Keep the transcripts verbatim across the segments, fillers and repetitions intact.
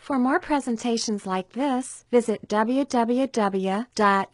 For more presentations like this, visit w w w dot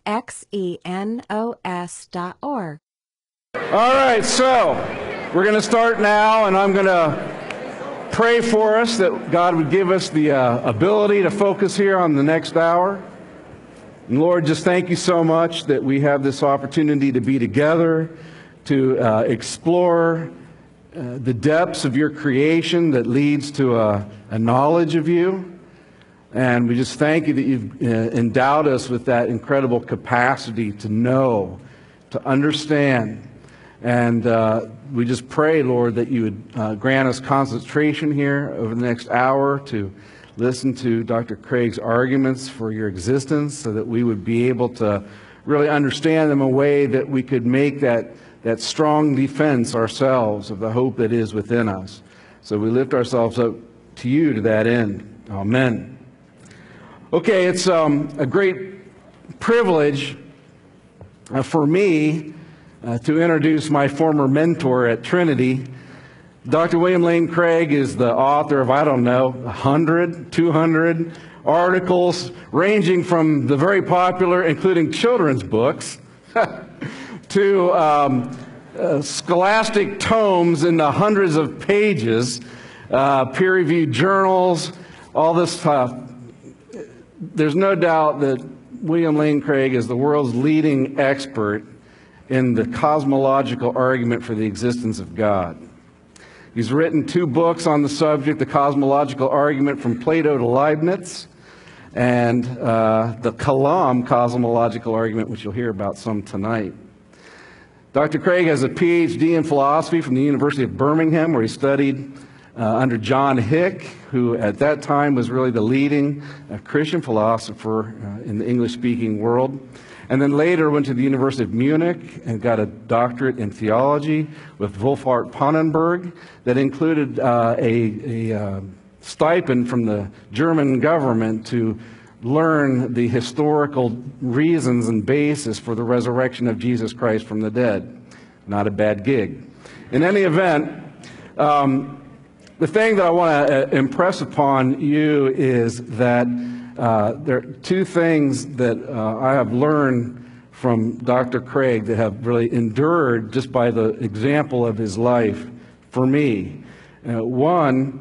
xenos dot org. All right, so we're going to start now, and I'm going to pray for us that God would give us the uh, ability to focus here on the next hour. And Lord, just thank you so much that we have this opportunity to be together, to uh, explore uh, the depths of your creation that leads to a, a knowledge of you. And we just thank you that you've uh, endowed us with that incredible capacity to know, to understand. And uh, we just pray, Lord, that you would uh, grant us concentration here over the next hour to listen to Doctor Craig's arguments for your existence, so that we would be able to really understand them in a way that we could make that, that strong defense ourselves of the hope that is within us. So we lift ourselves up to you to that end. Amen. Okay, it's um, a great privilege uh, for me uh, to introduce my former mentor at Trinity. Doctor William Lane Craig is the author of, I don't know, one hundred, two hundred articles, ranging from the very popular, including children's books, to um, uh, scholastic tomes in the hundreds of pages, uh, peer-reviewed journals, all this stuff. There's no doubt that William Lane Craig is the world's leading expert in the cosmological argument for the existence of God. He's written two books on the subject, The Cosmological Argument from Plato to Leibniz, and uh, The Kalam Cosmological Argument, which you'll hear about some tonight. Doctor Craig has a P H D in philosophy from the University of Birmingham, where he studied uh, under John Hick, who at that time was really the leading uh, Christian philosopher uh, in the English-speaking world. And then later went to the University of Munich and got a doctorate in theology with Wolfhart Pannenberg that included uh, a, a uh, stipend from the German government to learn the historical reasons and basis for the resurrection of Jesus Christ from the dead. Not a bad gig. In any event, um, the thing that I want to uh, impress upon you is that Uh, there are two things that uh, I have learned from Doctor Craig that have really endured just by the example of his life for me. Uh, one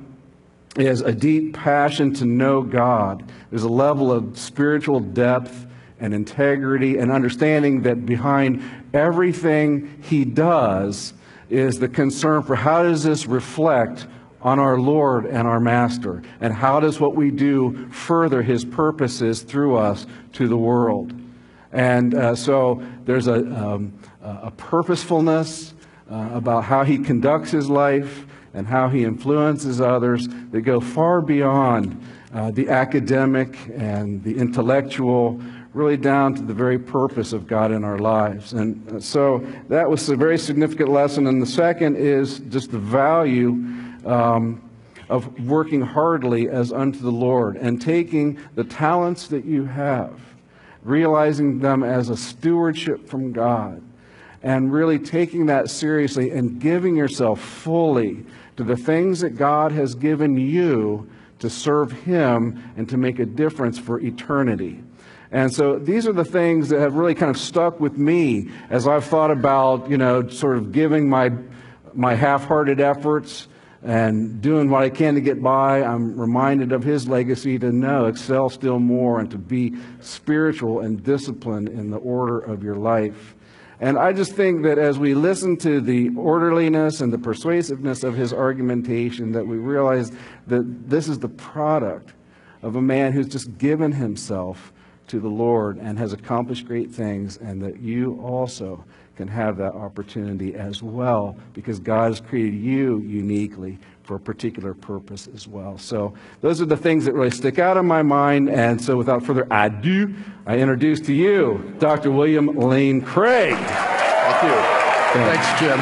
is a deep passion to know God. There's a level of spiritual depth and integrity and understanding that behind everything he does is the concern for how does this reflect on our Lord and our Master, and how does what we do further his purposes through us to the world. And uh, so there's a, um, a purposefulness uh, about how he conducts his life and how he influences others that go far beyond uh, the academic and the intellectual, really down to the very purpose of God in our lives. And so that was a very significant lesson. And the second is just the value Um, of working heartily as unto the Lord and taking the talents that you have, realizing them as a stewardship from God, and really taking that seriously and giving yourself fully to the things that God has given you to serve him and to make a difference for eternity. And so these are the things that have really kind of stuck with me as I've thought about, you know, sort of giving my my half-hearted efforts and doing what I can to get by. I'm reminded of his legacy to know, excel still more, and to be spiritual and disciplined in the order of your life. And I just think that as we listen to the orderliness and the persuasiveness of his argumentation, that we realize that this is the product of a man who's just given himself to the Lord and has accomplished great things, and that you also can have that opportunity as well, because God has created you uniquely for a particular purpose as well. So those are the things that really stick out in my mind. And so without further ado, I introduce to you Doctor William Lane Craig. Thank you. Thanks, Jim.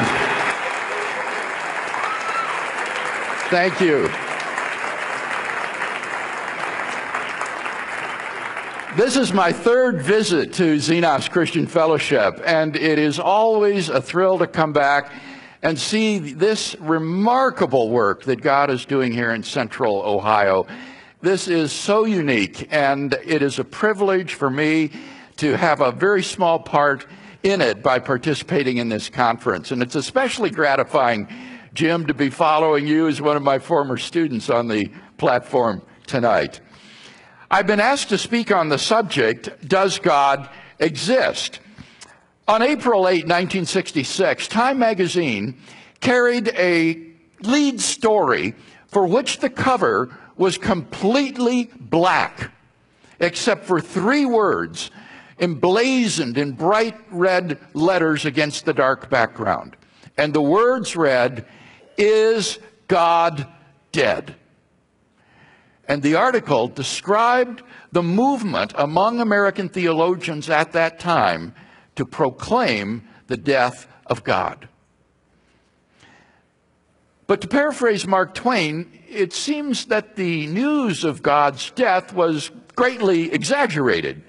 Thank you. This is my third visit to Xenos Christian Fellowship, and it is always a thrill to come back and see this remarkable work that God is doing here in Central Ohio. This is so unique, and it is a privilege for me to have a very small part in it by participating in this conference. And it's especially gratifying, Jim, to be following you as one of my former students on the platform tonight. I've been asked to speak on the subject, Does God Exist? On April eighth, nineteen sixty-six, Time magazine carried a lead story for which the cover was completely black, except for three words emblazoned in bright red letters against the dark background. And the words read, "Is God dead?" And the article described the movement among American theologians at that time to proclaim the death of God. But to paraphrase Mark Twain, it seems that the news of God's death was greatly exaggerated.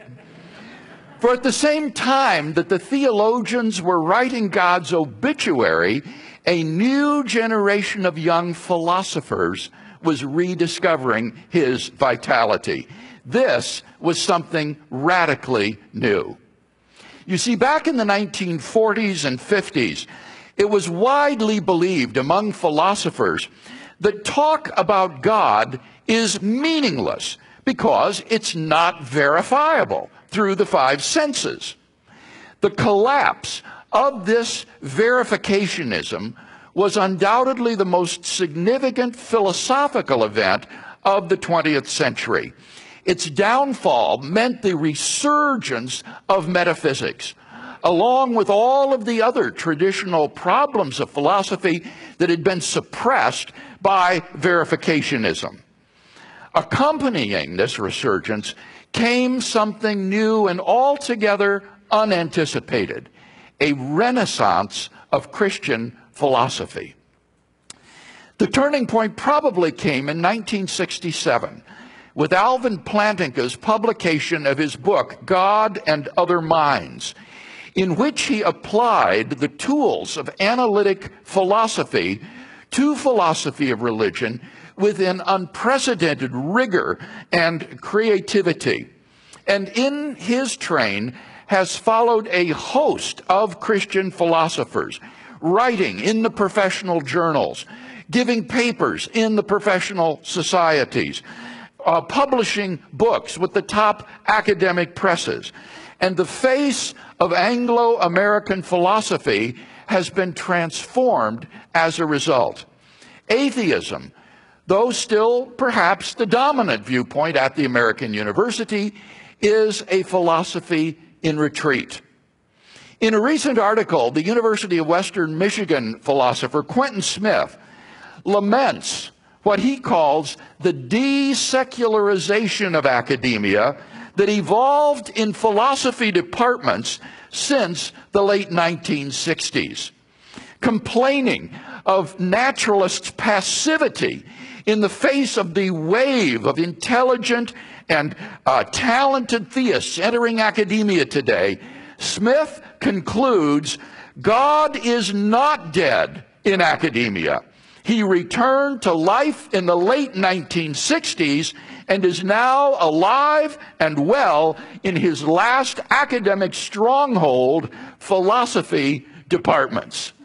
For at the same time that the theologians were writing God's obituary, a new generation of young philosophers was rediscovering his vitality. This was something radically new. You see, back in the nineteen forties and fifties, it was widely believed among philosophers that talk about God is meaningless because it's not verifiable through the five senses. The collapse of this verificationism was undoubtedly the most significant philosophical event of the twentieth century. Its downfall meant the resurgence of metaphysics, along with all of the other traditional problems of philosophy that had been suppressed by verificationism. Accompanying this resurgence came something new and altogether unanticipated, a renaissance of Christian philosophy. The turning point probably came in nineteen sixty-seven with Alvin Plantinga's publication of his book, God and Other Minds, in which he applied the tools of analytic philosophy to philosophy of religion with an unprecedented rigor and creativity. And in his train has followed a host of Christian philosophers, writing in the professional journals, giving papers in the professional societies, uh, publishing books with the top academic presses. And the face of Anglo-American philosophy has been transformed as a result. Atheism, though still perhaps the dominant viewpoint at the American university, is a philosophy in retreat. In a recent article, the University of Western Michigan philosopher Quentin Smith laments what he calls the desecularization of academia that evolved in philosophy departments since the late nineteen sixties, complaining of naturalists' passivity in the face of the wave of intelligent and uh, talented theists entering academia today. Smith concludes, God is not dead in academia. He returned to life in the late nineteen sixties and is now alive and well in his last academic stronghold, philosophy departments.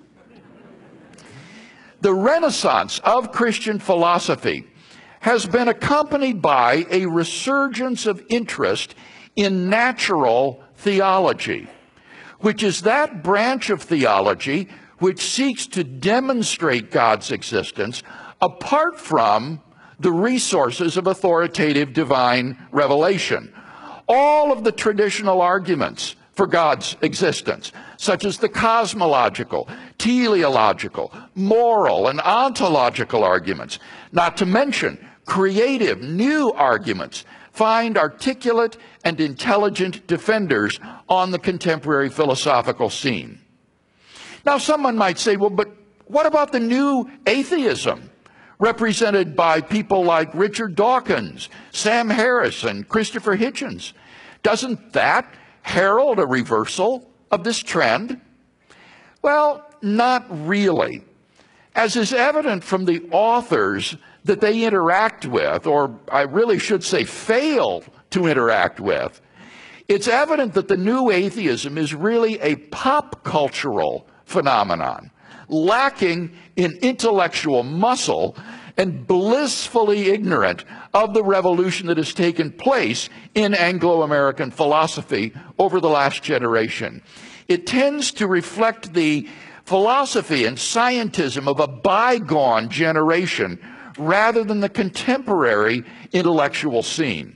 The renaissance of Christian philosophy has been accompanied by a resurgence of interest in natural theology, which is that branch of theology which seeks to demonstrate God's existence apart from the resources of authoritative divine revelation. All of the traditional arguments for God's existence, such as the cosmological, teleological, moral, and ontological arguments, not to mention creative new arguments, find articulate and intelligent defenders on the contemporary philosophical scene. Now, someone might say, well, but what about the new atheism represented by people like Richard Dawkins, Sam Harris, and Christopher Hitchens? Doesn't that herald a reversal of this trend? Well, not really. As is evident from the authors that they interact with, or I really should say fail to interact with, it's evident that the new atheism is really a pop cultural phenomenon, lacking in intellectual muscle and blissfully ignorant of the revolution that has taken place in Anglo-American philosophy over the last generation. It tends to reflect the philosophy and scientism of a bygone generation rather than the contemporary intellectual scene.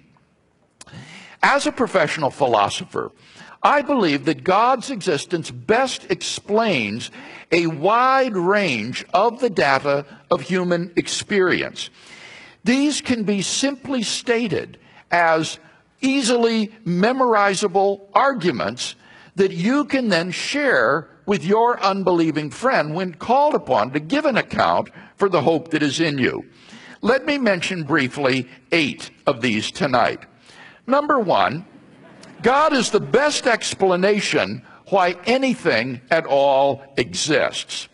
As a professional philosopher, I believe that God's existence best explains a wide range of the data of human experience. These can be simply stated as easily memorizable arguments that you can then share with your unbelieving friend when called upon to give an account for the hope that is in you. Let me mention briefly eight of these tonight. Number one, God is the best explanation why anything at all exists.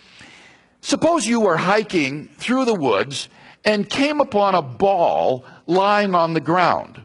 Suppose you were hiking through the woods and came upon a ball lying on the ground.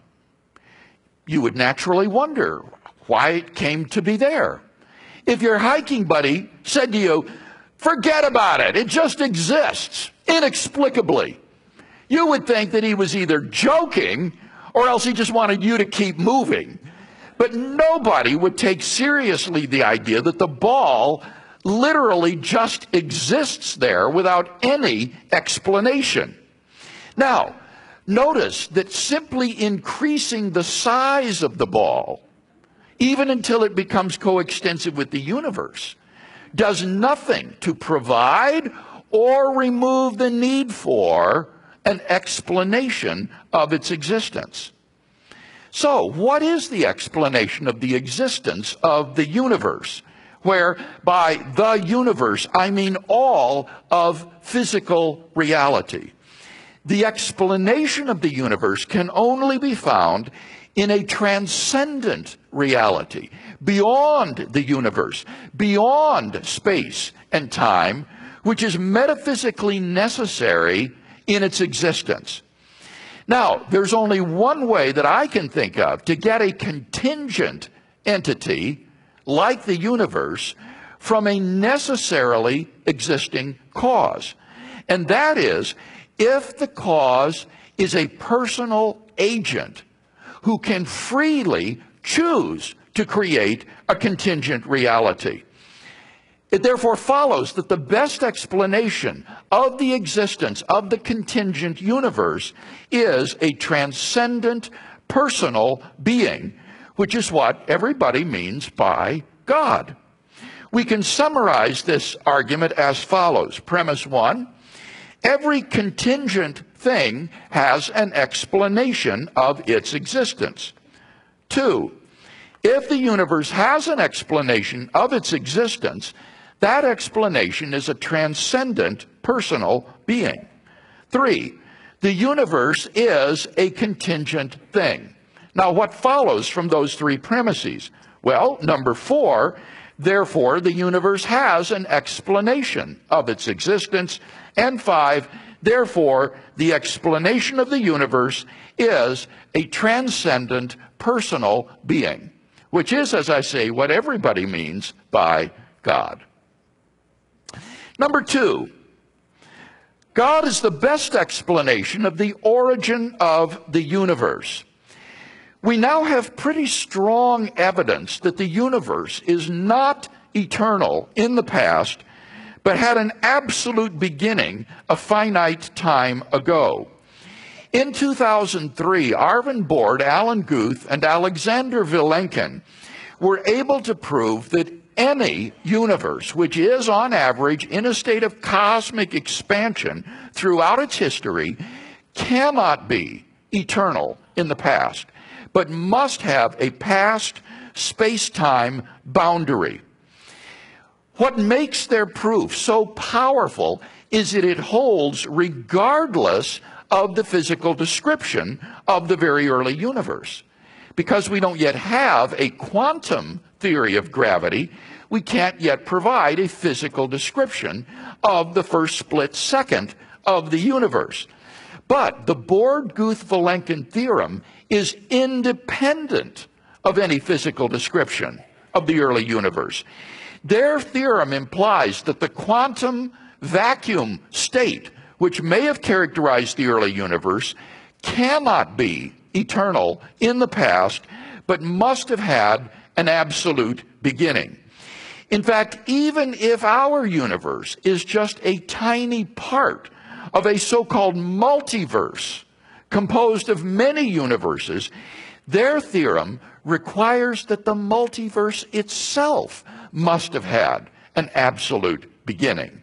You would naturally wonder why it came to be there. If your hiking buddy said to you, "Forget about it, it just exists, inexplicably," you would think that he was either joking or else he just wanted you to keep moving. But nobody would take seriously the idea that the ball literally just exists there without any explanation. Now, notice that simply increasing the size of the ball, even until it becomes coextensive with the universe, does nothing to provide or remove the need for an explanation of its existence. So, what is the explanation of the existence of the universe? Where by the universe, I mean all of physical reality. The explanation of the universe can only be found in a transcendent reality, beyond the universe, beyond space and time, which is metaphysically necessary in its existence. Now, there's only one way that I can think of to get a contingent entity like the universe from a necessarily existing cause. And that is if the cause is a personal agent who can freely choose to create a contingent reality. It therefore follows that the best explanation of the existence of the contingent universe is a transcendent personal being, which is what everybody means by God. We can summarize this argument as follows. Premise one, every contingent thing has an explanation of its existence. Two, if the universe has an explanation of its existence, that explanation is a transcendent personal being. Three, the universe is a contingent thing. Now, what follows from those three premises? Well, number four, therefore, the universe has an explanation of its existence. And five, therefore, the explanation of the universe is a transcendent personal being, which is, as I say, what everybody means by God. Number two, God is the best explanation of the origin of the universe. We now have pretty strong evidence that the universe is not eternal in the past, but had an absolute beginning a finite time ago. In two thousand three, Arvin Bord, Alan Guth, and Alexander Vilenkin were able to prove that any universe which is on average in a state of cosmic expansion throughout its history cannot be eternal in the past, but must have a past space-time boundary. What makes their proof so powerful is that it holds regardless of the physical description of the very early universe. Because we don't yet have a quantum theory of gravity, we can't yet provide a physical description of the first split second of the universe. But the Born-Guth-Vilenkin theorem is independent of any physical description of the early universe. Their theorem implies that the quantum vacuum state, which may have characterized the early universe, cannot be eternal in the past, but must have had an absolute beginning. In fact, even if our universe is just a tiny part of a so-called multiverse composed of many universes, their theorem requires that the multiverse itself must have had an absolute beginning.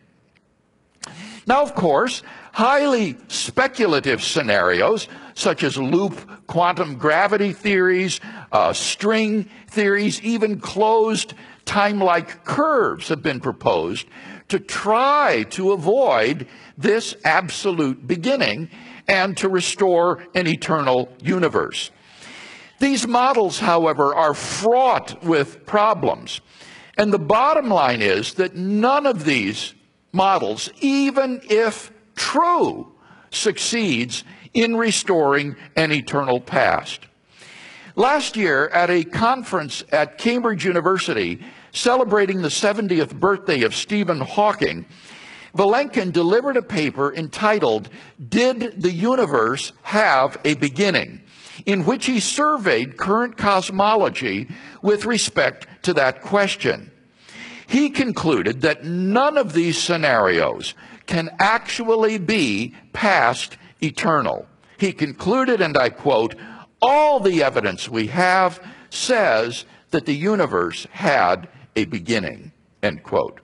Now, of course, highly speculative scenarios such as loop quantum gravity theories, uh, string theories, even closed time-like curves have been proposed to try to avoid this absolute beginning and to restore an eternal universe. These models, however, are fraught with problems. And the bottom line is that none of these models, even if true, succeeds in restoring an eternal past. Last year, at a conference at Cambridge University celebrating the seventieth birthday of Stephen Hawking, Vilenkin delivered a paper entitled, "Did the Universe Have a Beginning?" in which he surveyed current cosmology with respect to that question. He concluded that none of these scenarios can actually be past eternal. He concluded, and I quote, "All the evidence we have says that the universe had a beginning," end quote.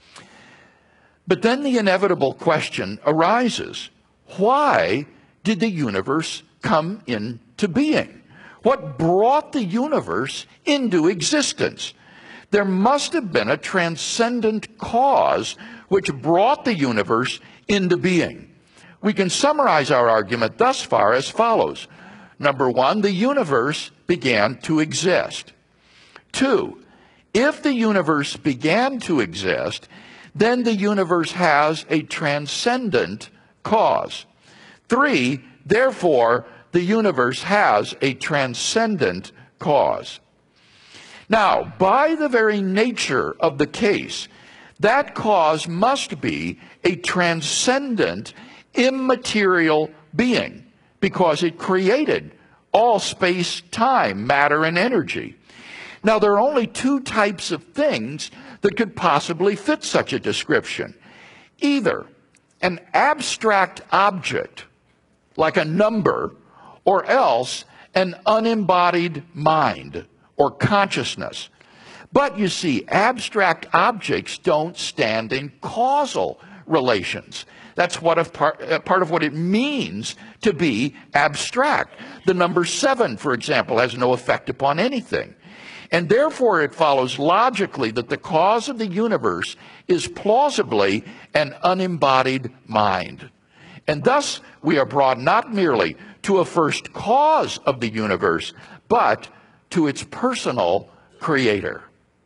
But then the inevitable question arises: why did the universe come into being? What brought the universe into existence? There must have been a transcendent cause which brought the universe into being. We can summarize our argument thus far as follows. Number one, the universe began to exist. Two, if the universe began to exist, then the universe has a transcendent cause. Three, therefore, the universe has a transcendent cause. Now, by the very nature of the case, that cause must be a transcendent, immaterial being, because it created all space, time, matter, and energy. Now, there are only two types of things that could possibly fit such a description. Either an abstract object, like a number, or else an unembodied mind or consciousness. But you see, abstract objects don't stand in causal relations. That's what a part, a part of what it means to be abstract. The number seven, for example, has no effect upon anything. And therefore it follows logically that the cause of the universe is plausibly an unembodied mind. And thus we are brought not merely to a first cause of the universe, but to its personal creator.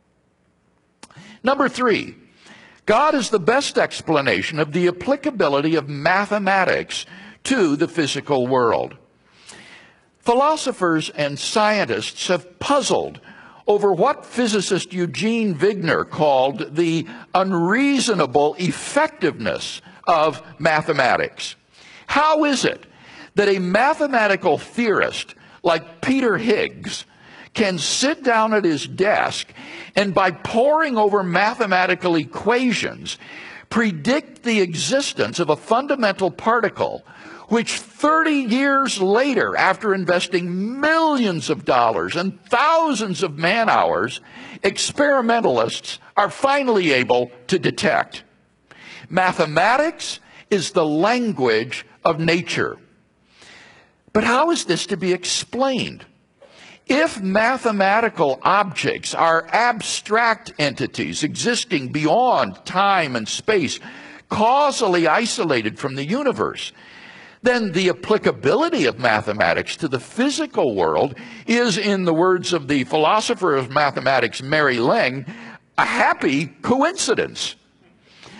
Number three, God is the best explanation of the applicability of mathematics to the physical world. Philosophers and scientists have puzzled over what physicist Eugene Wigner called the unreasonable effectiveness of mathematics. How is it that a mathematical theorist like Peter Higgs can sit down at his desk and by poring over mathematical equations predict the existence of a fundamental particle which thirty years later, after investing millions of dollars and thousands of man-hours, experimentalists are finally able to detect? Mathematics is the language of nature. But how is this to be explained? If mathematical objects are abstract entities existing beyond time and space, causally isolated from the universe, then the applicability of mathematics to the physical world is, in the words of the philosopher of mathematics Mary Ling, a happy coincidence.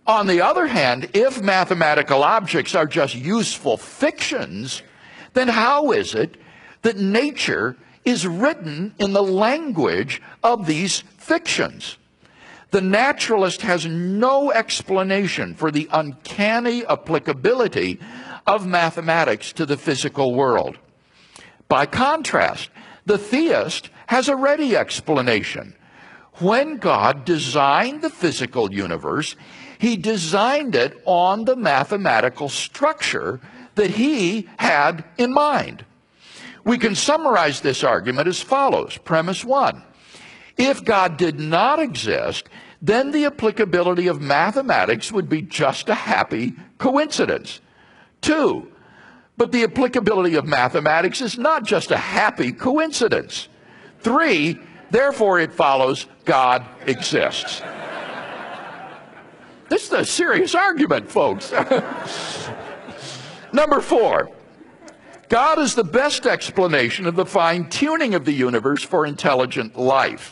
On the other hand, if mathematical objects are just useful fictions, then how is it that nature is written in the language of these fictions? The naturalist has no explanation for the uncanny applicability of mathematics to the physical world. By contrast, the theist has a ready explanation. When God designed the physical universe, he designed it on the mathematical structure that he had in mind. We can summarize this argument as follows. Premise one. If God did not exist, then the applicability of mathematics would be just a happy coincidence. Two, but the applicability of mathematics is not just a happy coincidence. Three, therefore it follows God exists. This is a serious argument, folks. Number four, God is the best explanation of the fine-tuning of the universe for intelligent life.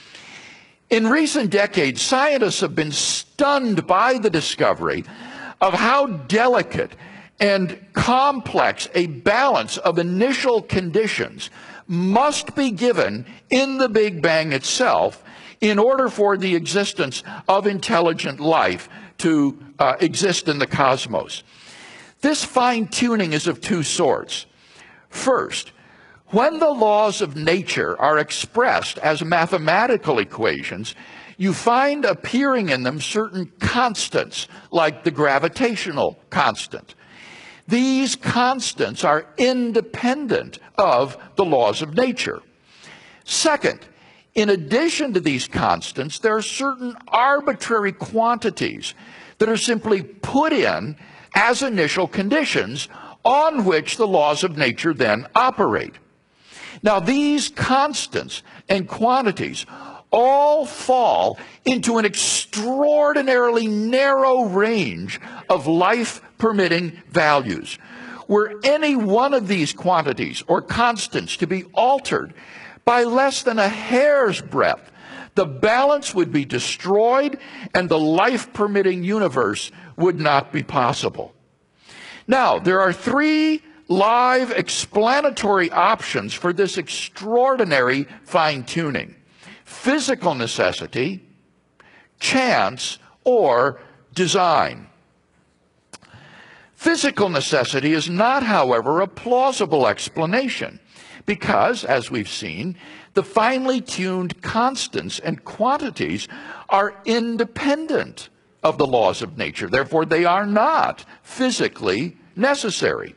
In recent decades, scientists have been stunned by the discovery of how delicate and complex a balance of initial conditions must be given in the Big Bang itself in order for the existence of intelligent life to uh, exist in the cosmos. This fine-tuning is of two sorts. First, when the laws of nature are expressed as mathematical equations, you find appearing in them certain constants, like the gravitational constant. These constants are independent of the laws of nature. Second, in addition to these constants, there are certain arbitrary quantities that are simply put in as initial conditions on which the laws of nature then operate. Now, these constants and quantities all fall into an extraordinarily narrow range of life-permitting values. Were any one of these quantities or constants to be altered by less than a hair's breadth, the balance would be destroyed and the life-permitting universe would not be possible. Now, there are three live explanatory options for this extraordinary fine-tuning: physical necessity, chance, or design. Physical necessity is not, however, a plausible explanation because, as we've seen, the finely tuned constants and quantities are independent of the laws of nature. Therefore, they are not physically necessary.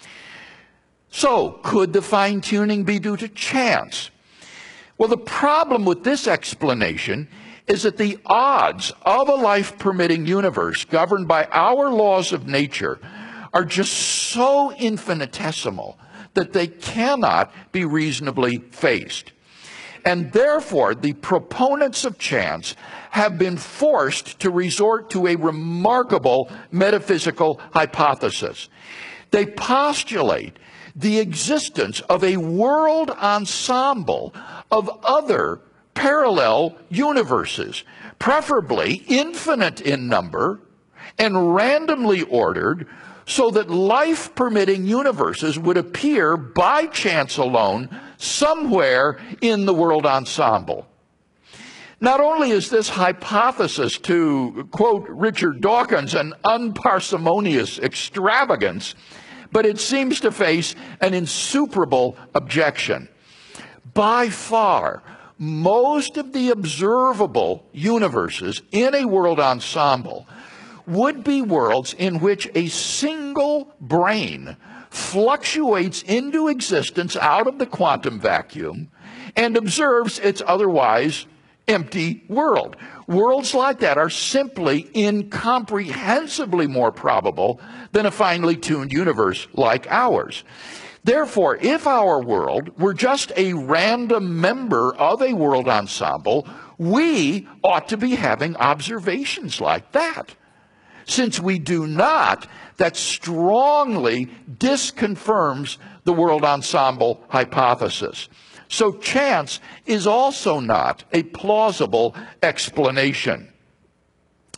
So, could the fine-tuning be due to chance? Well, the problem with this explanation is that the odds of a life-permitting universe governed by our laws of nature are just so infinitesimal that they cannot be reasonably faced. And therefore, the proponents of chance have been forced to resort to a remarkable metaphysical hypothesis. They postulate the existence of a world ensemble of other parallel universes, preferably infinite in number and randomly ordered, so that life-permitting universes would appear by chance alone somewhere in the world ensemble. Not only is this hypothesis, to quote Richard Dawkins, an unparsimonious extravagance, but it seems to face an insuperable objection. By far, most of the observable universes in a world ensemble would be worlds in which a single brain fluctuates into existence out of the quantum vacuum and observes its otherwise empty world. Worlds like that are simply incomprehensibly more probable than a finely tuned universe like ours. Therefore, if our world were just a random member of a world ensemble, we ought to be having observations like that. Since we do not, that strongly disconfirms the world ensemble hypothesis. So chance is also not a plausible explanation.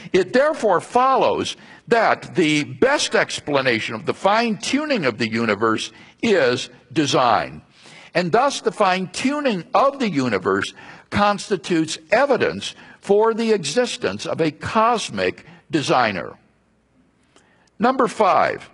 It therefore follows that the best explanation of the fine-tuning of the universe is design. And thus the fine-tuning of the universe constitutes evidence for the existence of a cosmic designer. Number five,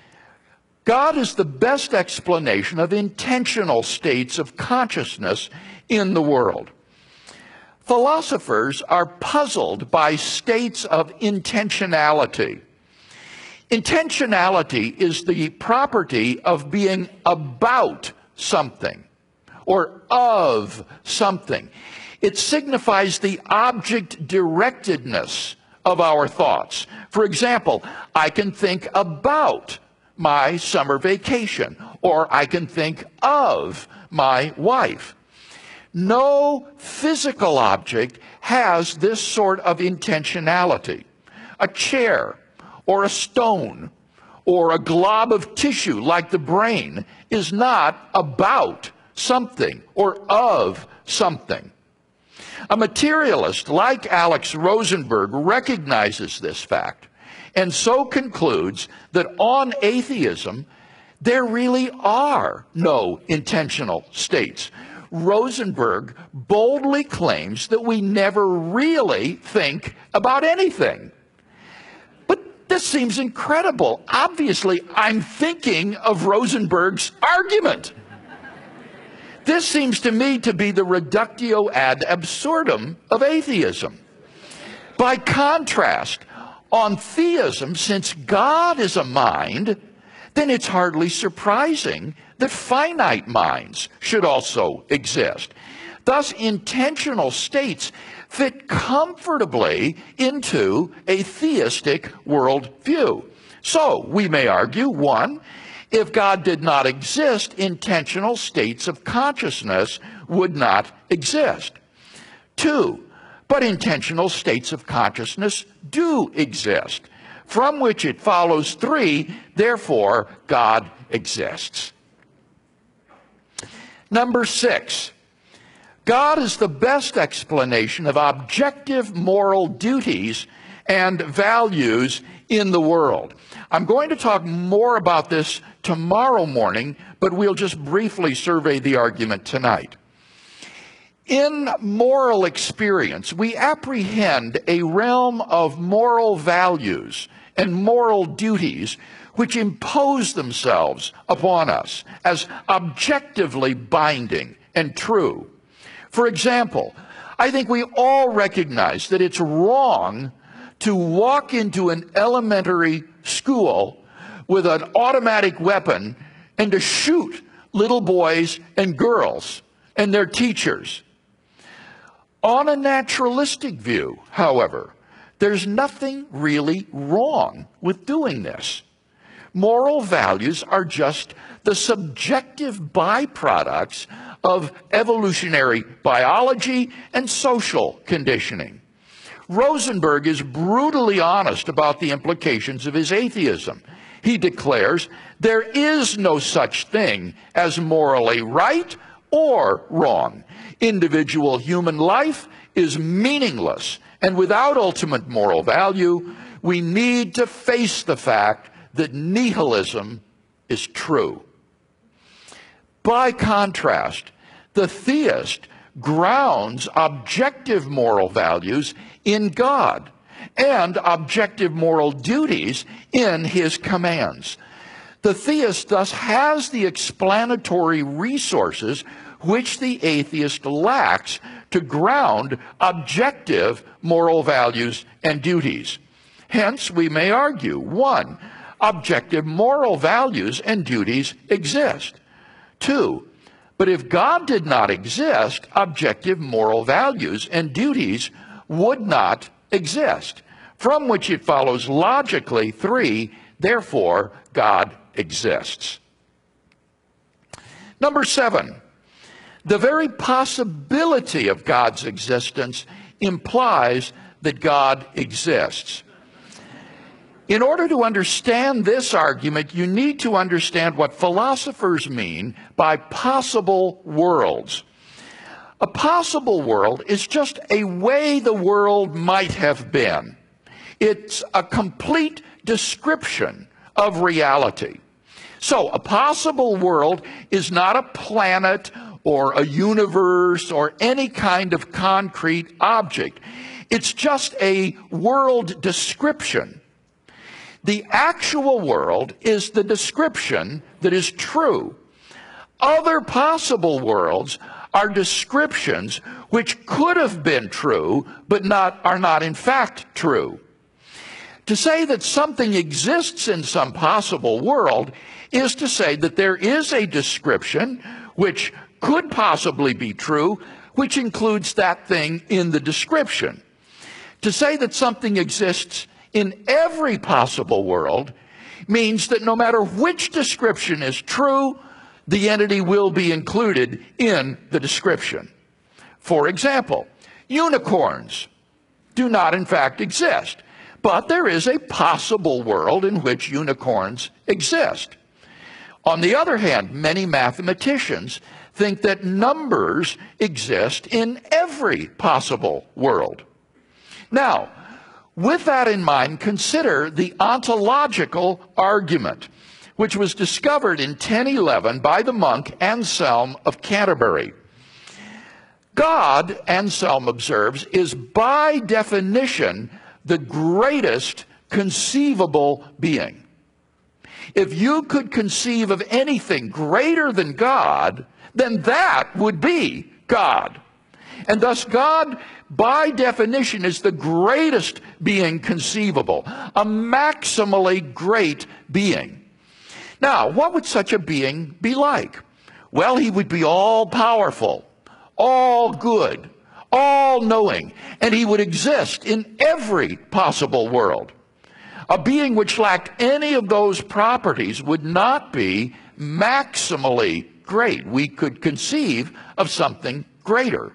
God is the best explanation of intentional states of consciousness in the world. Philosophers are puzzled by states of intentionality. Intentionality is the property of being about something or of something. It signifies the object-directedness of our thoughts. For example, I can think about my summer vacation, or I can think of my wife. No physical object has this sort of intentionality. A chair, or a stone, or a glob of tissue like the brain is not about something or of something. A materialist like Alex Rosenberg recognizes this fact and so concludes that on atheism, there really are no intentional states. Rosenberg boldly claims that we never really think about anything. But this seems incredible. Obviously, I'm thinking of Rosenberg's argument. This seems to me to be the reductio ad absurdum of atheism. By contrast, on theism, since God is a mind, then it's hardly surprising that finite minds should also exist. Thus, intentional states fit comfortably into a theistic worldview. So, we may argue, one, if God did not exist, intentional states of consciousness would not exist. Two, but intentional states of consciousness do exist, from which it follows, three, therefore God exists. Number six, God is the best explanation of objective moral duties and values in the world. I'm going to talk more about this tomorrow morning, but we'll just briefly survey the argument tonight. In moral experience, we apprehend a realm of moral values and moral duties which impose themselves upon us as objectively binding and true. For example, I think we all recognize that it's wrong to walk into an elementary school with an automatic weapon and to shoot little boys and girls and their teachers. On a naturalistic view, however, there's nothing really wrong with doing this. Moral values are just the subjective byproducts of evolutionary biology and social conditioning. Rosenberg is brutally honest about the implications of his atheism. He declares there is no such thing as morally right or wrong. Individual human life is meaningless, and without ultimate moral value, we need to face the fact that nihilism is true. By contrast, the theist grounds objective moral values in God and objective moral duties in his commands. The theist thus has the explanatory resources which the atheist lacks to ground objective moral values and duties. Hence, we may argue, one, objective moral values and duties exist. Two, but if God did not exist, objective moral values and duties would not exist, from which it follows logically, three, therefore God exists. Number seven, the very possibility of God's existence implies that God exists. In order to understand this argument, you need to understand what philosophers mean by possible worlds. A possible world is just a way the world might have been. It's a complete description of reality. So a possible world is not a planet or a universe or any kind of concrete object. It's just a world description. The actual world is the description that is true. Other possible worlds are descriptions which could have been true, but not, are not in fact true. To say that something exists in some possible world is to say that there is a description which could possibly be true, which includes that thing in the description. To say that something exists in every possible world means that no matter which description is true, the entity will be included in the description. For example, unicorns do not in fact exist, but there is a possible world in which unicorns exist. On the other hand, many mathematicians think that numbers exist in every possible world. Now, with that in mind, consider the ontological argument, which was discovered in ten eleven by the monk Anselm of Canterbury. God, Anselm observes, is by definition the greatest conceivable being. If you could conceive of anything greater than God, then that would be God. And thus God, by definition, is the greatest being conceivable, a maximally great being. Now, what would such a being be like? Well, he would be all-powerful, all-good, all-knowing, and he would exist in every possible world. A being which lacked any of those properties would not be maximally great. We could conceive of something greater.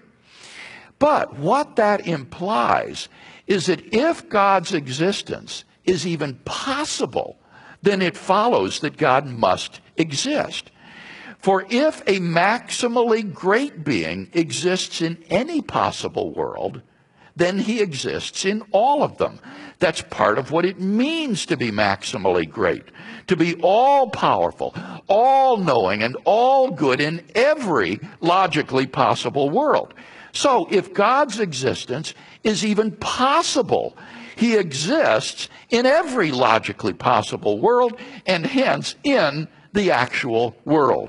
But what that implies is that if God's existence is even possible, then it follows that God must exist. For if a maximally great being exists in any possible world, then he exists in all of them. That's part of what it means to be maximally great, to be all-powerful, all-knowing, and all-good in every logically possible world. So if God's existence is even possible, he exists in every logically possible world, and hence in the actual world.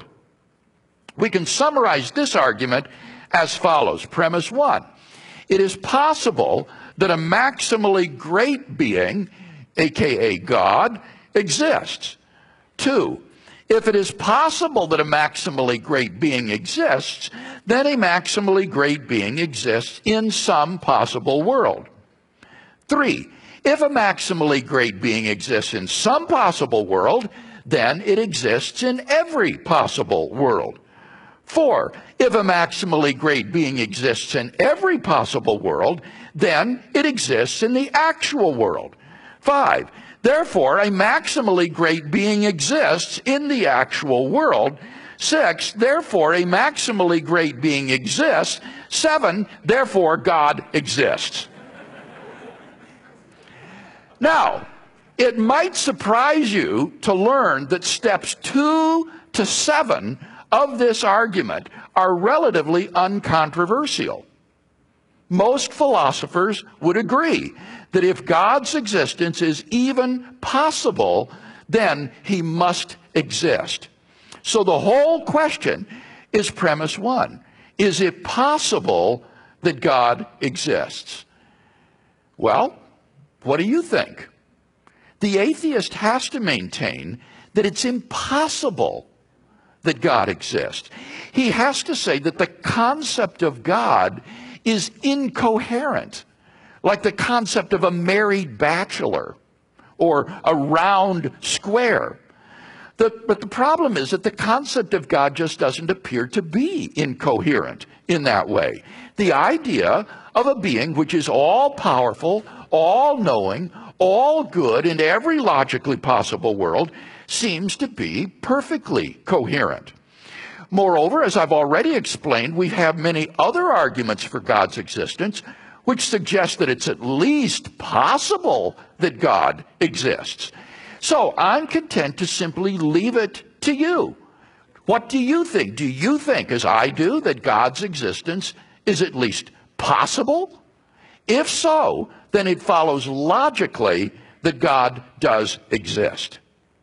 We can summarize this argument as follows. Premise one. It is possible that a maximally great being, aka God, exists. Two, if it is possible that a maximally great being exists, then a maximally great being exists in some possible world. Three, if a maximally great being exists in some possible world, then it exists in every possible world. Four, if a maximally great being exists in every possible world, then it exists in the actual world. Five, therefore, a maximally great being exists in the actual world. Six, therefore, a maximally great being exists. Seven, therefore, God exists. Now, it might surprise you to learn that steps two to seven of this argument are relatively uncontroversial. Most philosophers would agree that if God's existence is even possible, then he must exist. So the whole question is premise one. Is it possible that God exists? Well, what do you think? The atheist has to maintain that it's impossible that God exists. He has to say that the concept of God is incoherent, like the concept of a married bachelor or a round square. The, but the problem is that the concept of God just doesn't appear to be incoherent in that way. The idea of a being which is all-powerful, all-knowing, all-good in every logically possible world seems to be perfectly coherent. Moreover, as I've already explained, we have many other arguments for God's existence which suggests that it's at least possible that God exists. So I'm content to simply leave it to you. What do you think? Do you think, as I do, that God's existence is at least possible? If so, then it follows logically that God does exist.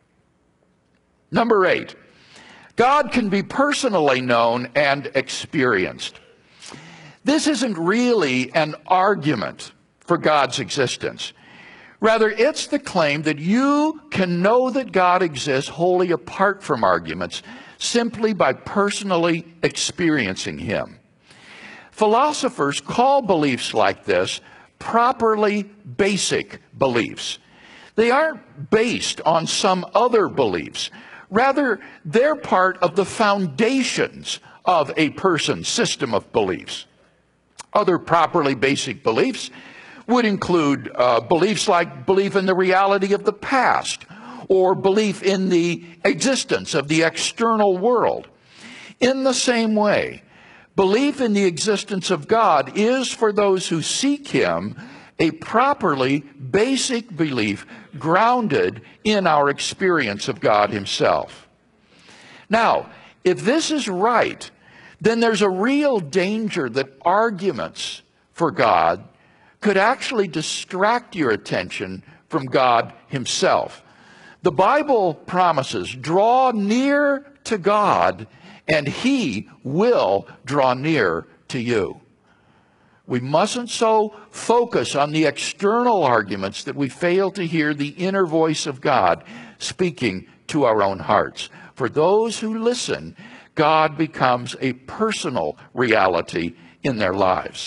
Number eight, God can be personally known and experienced. This isn't really an argument for God's existence. Rather, it's the claim that you can know that God exists wholly apart from arguments, simply by personally experiencing him. Philosophers call beliefs like this properly basic beliefs. They aren't based on some other beliefs. Rather, they're part of the foundations of a person's system of beliefs. Other properly basic beliefs would include uh, beliefs like belief in the reality of the past, or belief in the existence of the external world. In the same way, belief in the existence of God is, for those who seek him, a properly basic belief grounded in our experience of God himself. Now, if this is right, then there's a real danger that arguments for God could actually distract your attention from God himself. The Bible promises, draw near to God, and he will draw near to you. We mustn't so focus on the external arguments that we fail to hear the inner voice of God speaking to our own hearts. For those who listen, God becomes a personal reality in their lives.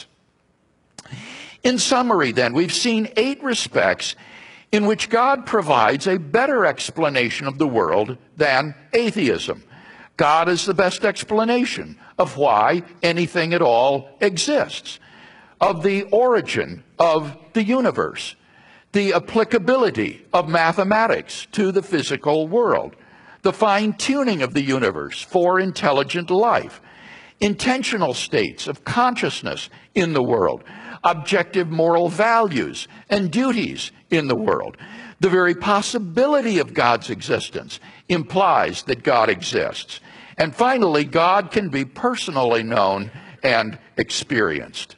In summary, then, we've seen eight respects in which God provides a better explanation of the world than atheism. God is the best explanation of why anything at all exists, of the origin of the universe, the applicability of mathematics to the physical world, the fine-tuning of the universe for intelligent life, intentional states of consciousness in the world, objective moral values and duties in the world. The very possibility of God's existence implies that God exists. And finally, God can be personally known and experienced.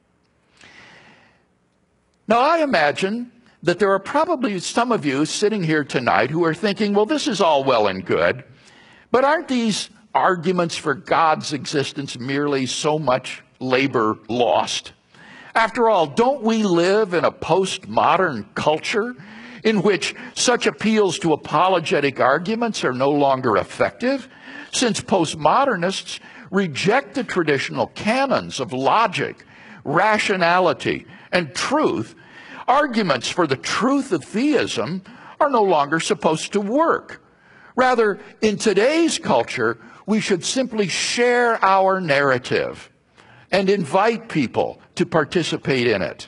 Now, I imagine that there are probably some of you sitting here tonight who are thinking, well, this is all well and good, but aren't these arguments for God's existence merely so much labor lost? After all, don't we live in a postmodern culture in which such appeals to apologetic arguments are no longer effective? Since postmodernists reject the traditional canons of logic, rationality, and truth, arguments for the truth of theism are no longer supposed to work. Rather, in today's culture, we should simply share our narrative and invite people to participate in it.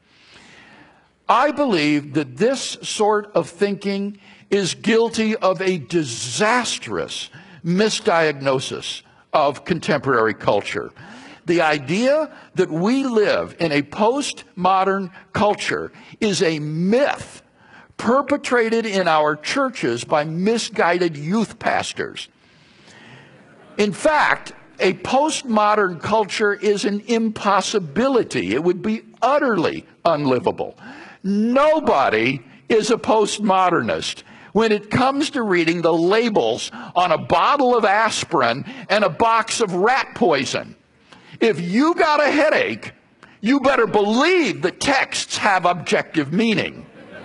I believe that this sort of thinking is guilty of a disastrous misdiagnosis of contemporary culture. The idea that we live in a postmodern culture is a myth perpetrated in our churches by misguided youth pastors. In fact, a postmodern culture is an impossibility. It would be utterly unlivable. Nobody is a postmodernist when it comes to reading the labels on a bottle of aspirin and a box of rat poison. If you got a headache, you better believe the texts have objective meaning.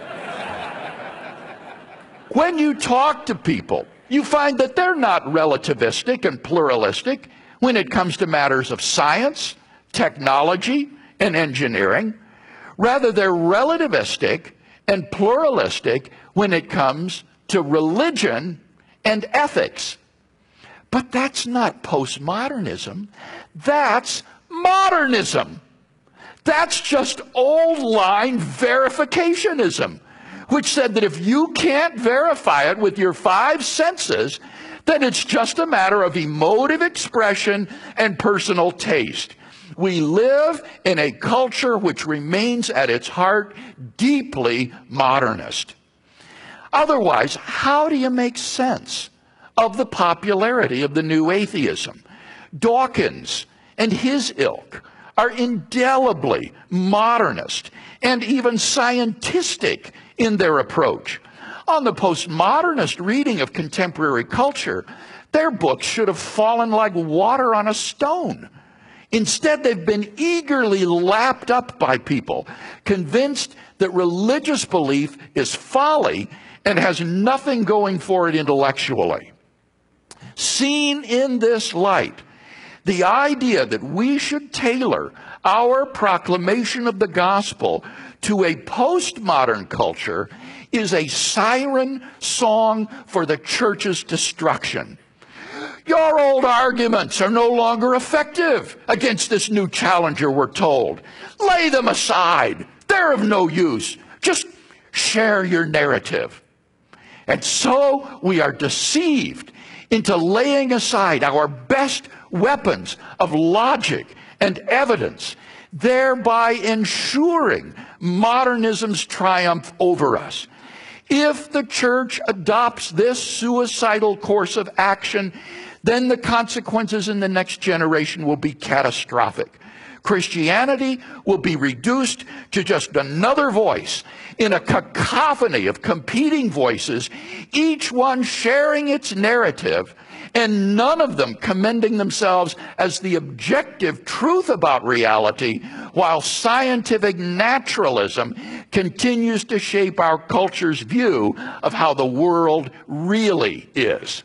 When you talk to people, you find that they're not relativistic and pluralistic when it comes to matters of science, technology, and engineering. Rather, they're relativistic and pluralistic when it comes to religion and ethics. But that's not postmodernism. That's modernism. That's just old-line verificationism, which said that if you can't verify it with your five senses, then it's just a matter of emotive expression and personal taste. We live in a culture which remains at its heart deeply modernist. Otherwise, how do you make sense of the popularity of the new atheism? Dawkins and his ilk are indelibly modernist and even scientistic in their approach. On the postmodernist reading of contemporary culture, their books should have fallen like water on a stone. Instead, they've been eagerly lapped up by people, convinced that religious belief is folly and has nothing going for it intellectually. Seen in this light, the idea that we should tailor our proclamation of the gospel to a postmodern culture is a siren song for the church's destruction. Your old arguments are no longer effective against this new challenger, we're told. Lay them aside. They're of no use. Just share your narrative. And so we are deceived into laying aside our best weapons of logic and evidence, thereby ensuring modernism's triumph over us. If the church adopts this suicidal course of action, then the consequences in the next generation will be catastrophic. Christianity will be reduced to just another voice in a cacophony of competing voices, each one sharing its narrative, and none of them commending themselves as the objective truth about reality, while scientific naturalism continues to shape our culture's view of how the world really is.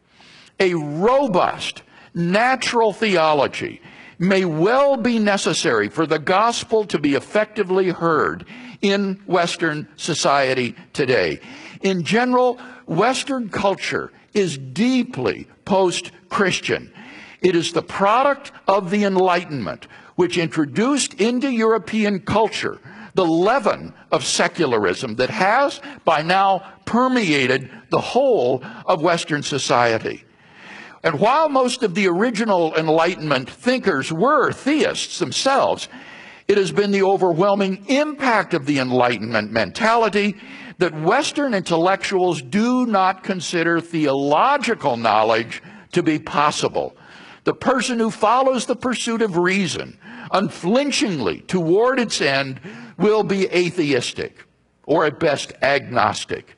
A robust natural theology may well be necessary for the gospel to be effectively heard in Western society today. In general, Western culture is deeply post-Christian. It is the product of the Enlightenment, which introduced into European culture the leaven of secularism that has by now permeated the whole of Western society. And while most of the original Enlightenment thinkers were theists themselves, it has been the overwhelming impact of the Enlightenment mentality that Western intellectuals do not consider theological knowledge to be possible. The person who follows the pursuit of reason unflinchingly toward its end will be atheistic, or at best agnostic.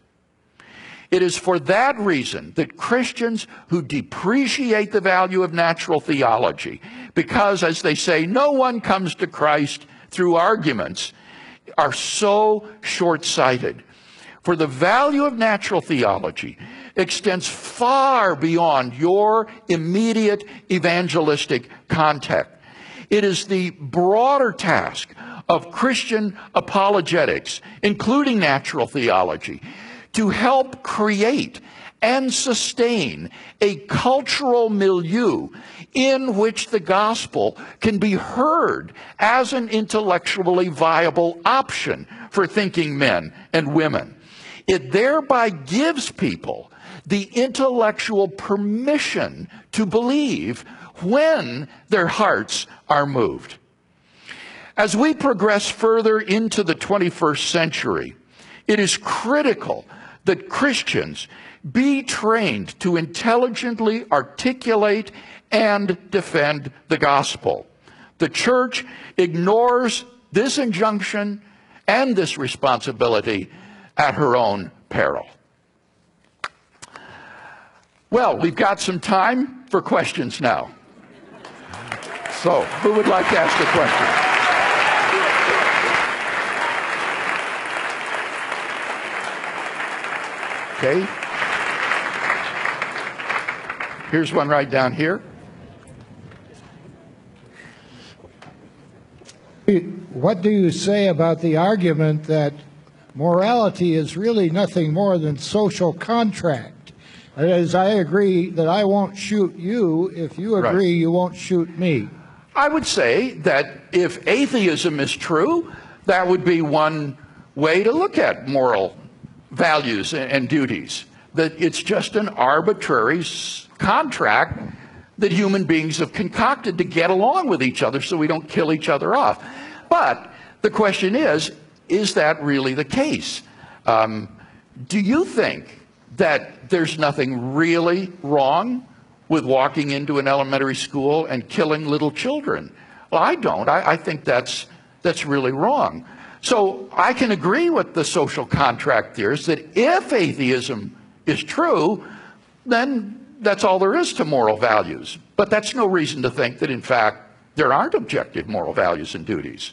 It is for that reason that Christians who depreciate the value of natural theology, because, as they say, no one comes to Christ through arguments, are so short-sighted. For the value of natural theology extends far beyond your immediate evangelistic contact. It is the broader task of Christian apologetics, including natural theology, to help create and sustain a cultural milieu in which the gospel can be heard as an intellectually viable option for thinking men and women. It thereby gives people the intellectual permission to believe when their hearts are moved. As we progress further into the twenty-first century, it is critical that Christians be trained to intelligently articulate and defend the gospel. The church ignores this injunction and this responsibility at her own peril. Well, we've got some time for questions now. So, who would like to ask a question? Okay. Here's one right down here. What do you say about the argument that morality is really nothing more than social contract? That is, I agree that I won't shoot you if you agree right. You won't shoot me. I would say that if atheism is true, that would be one way to look at moral values and duties, that it's just an arbitrary contract that human beings have concocted to get along with each other so we don't kill each other off. But the question is, is that really the case? Um, do you think that there's nothing really wrong with walking into an elementary school and killing little children? Well, I don't. I, I think that's, that's really wrong. So I can agree with the social contract theorists that if atheism is true, then that's all there is to moral values. But that's no reason to think that, in fact, there aren't objective moral values and duties.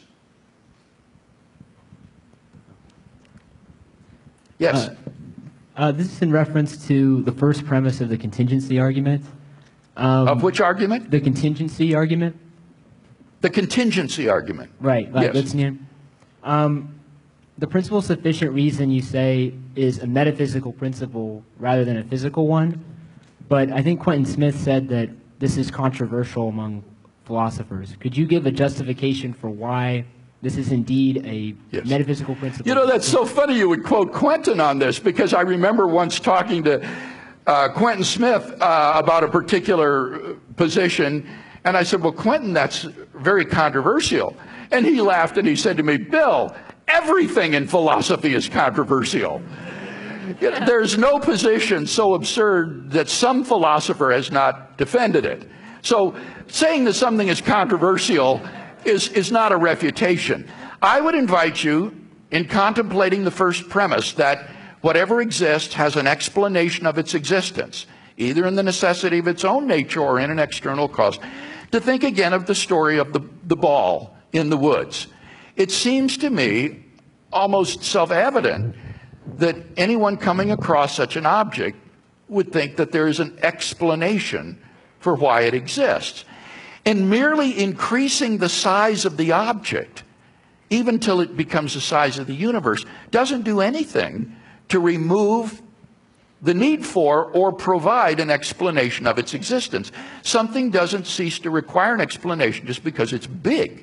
Yes? Uh, uh, this is in reference to the first premise of the contingency argument. Um, of which argument? The contingency argument. The contingency argument. Right. Like Yes. Litznian. Um, the principle of sufficient reason, you say, is a metaphysical principle rather than a physical one. But I think Quentin Smith said that this is controversial among philosophers. Could you give a justification for why this is indeed a Yes. metaphysical principle? You know, that's so funny you would quote Quentin on this, because I remember once talking to uh, Quentin Smith uh, about a particular position, and I said, well, Quentin, that's very controversial. And he laughed and he said to me, Bill, everything in philosophy is controversial. You know, there's no position so absurd that some philosopher has not defended it. So saying that something is controversial is, is not a refutation. I would invite you, in contemplating the first premise, that whatever exists has an explanation of its existence, either in the necessity of its own nature or in an external cause, to think again of the story of the, the ball in the woods. It seems to me almost self-evident that anyone coming across such an object would think that there is an explanation for why it exists. And merely increasing the size of the object, even till it becomes the size of the universe, doesn't do anything to remove the need for or provide an explanation of its existence. Something doesn't cease to require an explanation just because it's big.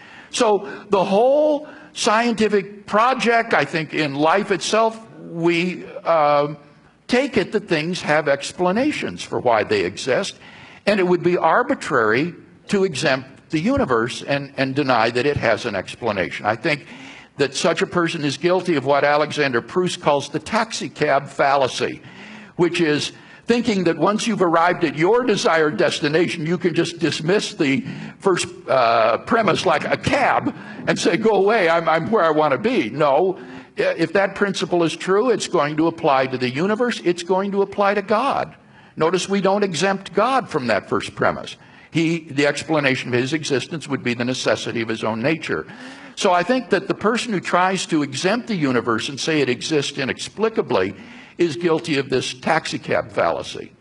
So the whole scientific project, I think in life itself, we uh, take it that things have explanations for why they exist, and it would be arbitrary to exempt the universe and, and deny that it has an explanation. I think that such a person is guilty of what Alexander Proust calls the taxicab fallacy, which is thinking that once you've arrived at your desired destination, you can just dismiss the first uh, premise like a cab and say, go away, I'm, I'm where I want to be. No, if that principle is true, it's going to apply to the universe. It's going to apply to God. Notice we don't exempt God from that first premise. He, the explanation of his existence would be the necessity of his own nature. So I think that the person who tries to exempt the universe and say it exists inexplicably is guilty of this taxicab fallacy.